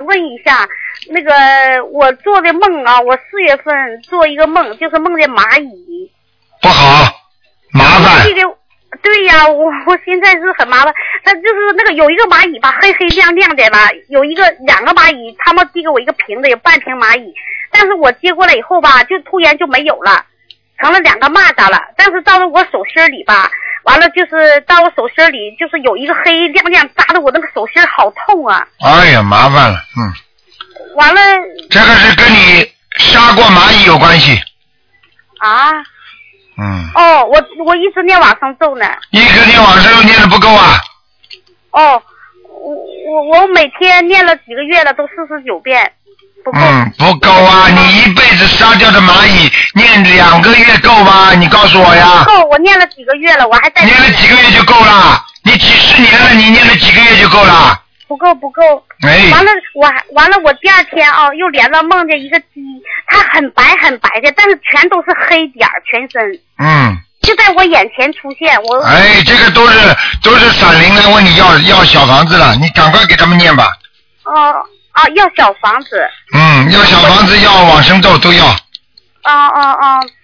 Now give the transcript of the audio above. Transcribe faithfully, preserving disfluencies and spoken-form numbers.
问一下，那个我做的梦啊，我四月份做一个梦，就是梦见蚂蚁。 不好，麻烦。 对呀，我我现在是很麻烦。他就是那个有一个蚂蚁吧，黑黑亮亮的吧，有一个两个蚂蚁，他们递给我一个瓶子，有半瓶蚂蚁，但是我接过来以后吧，就突然就没有了，成了两个蚂蚱了。但是到了我手心里吧，完了就是到我手心里，就是有一个黑亮亮扎的我那个手心好痛啊！ 哎呀，麻烦了，嗯。 完了。 这个是跟你杀过蚂蚁有关系。 啊。 嗯。 哦，我我一直念往生咒呢。 一直念往生咒念的不够啊。 哦，我我我每天念了几个月了，都四十九遍。不够。 嗯，不够啊！你一辈子杀掉的蚂蚁，念两个月够吗？你告诉我呀。 够，我念了几个月了，我还在。 念了几个月就够了，你几十年了，你念了几个月就够了。 不够不够。 哎。 完了，我还完了，我第二天啊、哦，又连着梦见一个鸡，它很白很白的，但是全都是黑点儿，全身。 嗯。 就在我眼前出现，我。 哎，这个都是都是闪灵来问你要要小房子了，你赶快给他们念吧。 哦。啊，要小房子。 嗯，要小房子，要往生咒都要。 哦哦哦，